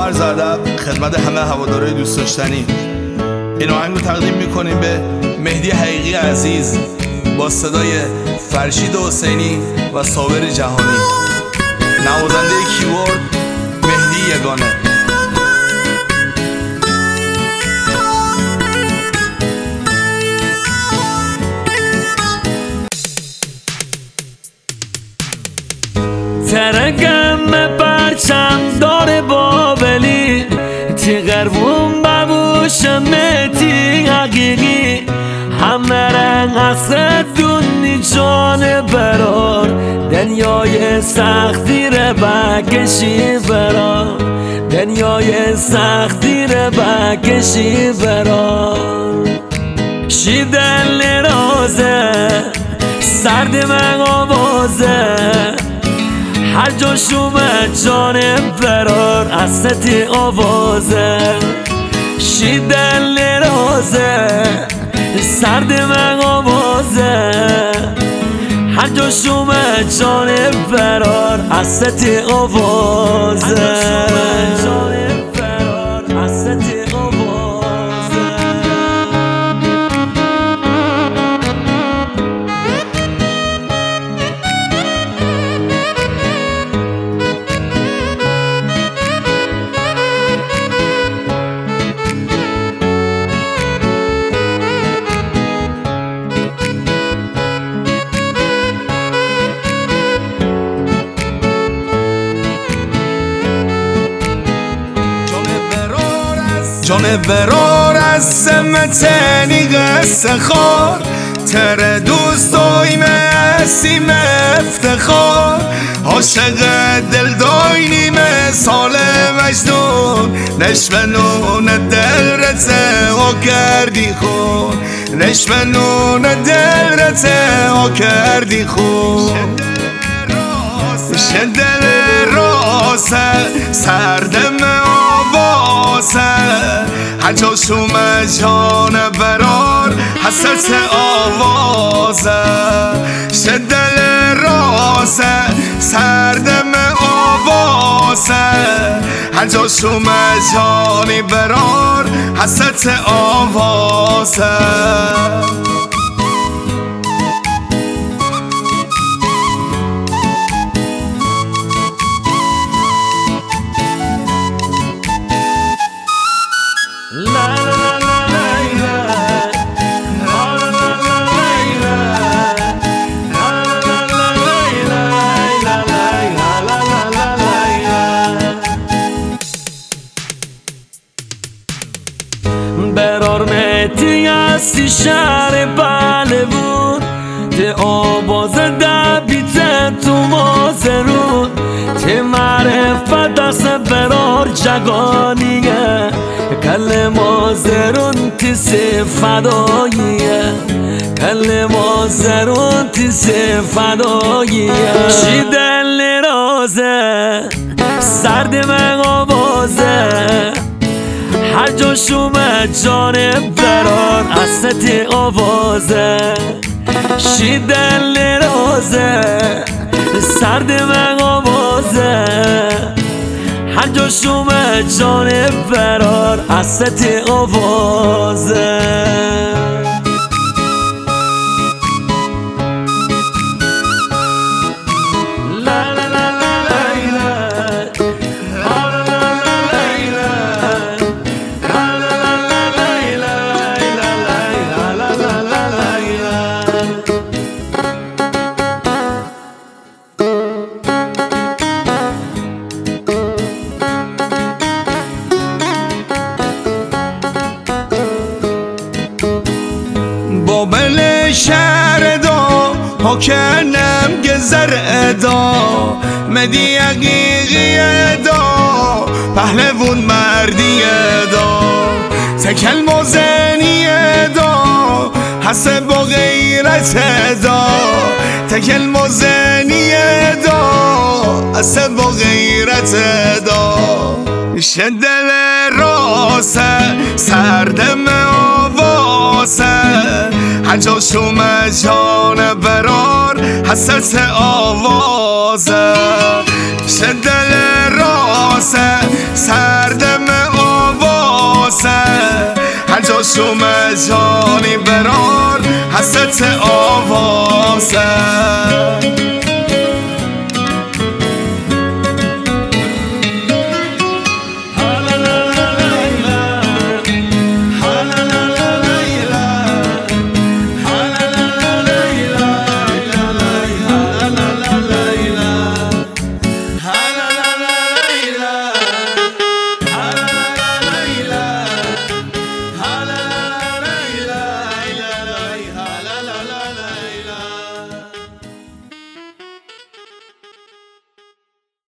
عرض ادب خدمت همه هوادارهای دوست داشتنی. این آهنگ رو تقدیم میکنیم به مهدی حقیقی عزیز با صدای فرشید حسینی و صابر جهانی. نوازنده کیبورد مهدی یگانه. ترگم پرچم داره بابلی تیغروم ببوش مهدی حقیقی همه رنگ اصد دونی جان برار دنیای سختی رو بکشی برار دنیای سختی رو بکشی برار شی دل رازه سرد من آوازه هر جا شومه جان برار استی آوازه شی دل رازه سرد من آوازه هر جا شومه جان برار استی آوازه جان برار از سمتنی قصه خار تر دوستای مسیم افتخار عاشق دل داینی مثال مجنون نشمنون دل رته ها کردی خون نشمنون دل رته ها کردی خون شدل راسه سردم آوازه هر جا شومه جان برار حسرت آوازه شدل راسه سردم آوازه هر جا شومه جانی برار حسرت آوازه برار مهدی هستی شهر بله بود ته آواز دبیته تو مازرون ته معرفت دست برار جگانیه کل مازرون تیس فداییه کل مازرون تیس فداییه شی دل رازه سرد من آوازه هر جا شومه جان برار استی آوازه شی دل رازه سرد من آوازه هر جا شومه جان برار استی آوازه بابل شهر دا حاکنم گذر ادا مدی حقیقی دا پهلوون مردی دا تکل موزنی دا حسب با غیرت دا تکل موزنی دا حسب با غیرت دا شدل راسه سردم آوازه هر جا شومه جان برار حسرت آوازه شدل راسه سرد شوم جانی برار حسرت آوازه